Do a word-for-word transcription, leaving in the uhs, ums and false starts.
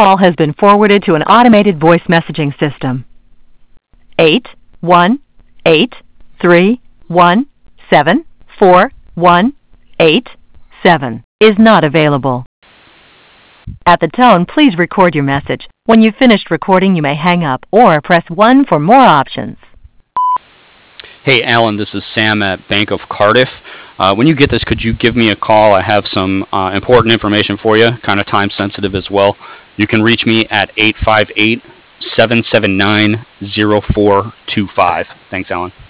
call has been forwarded to an automated voice messaging system. eight one eight three one seven four one eight seven is not available. At the tone, please record your message. When you've finished recording, you may hang up or press one for more options. Hey, Alan, this is Sam at Bank of Cardiff. Uh, when you get this, could you give me a call? I have some uh, important information for you, kind of time sensitive as well. You can reach me at eight five eight, seven seven nine, zero four two five. Thanks, Alan.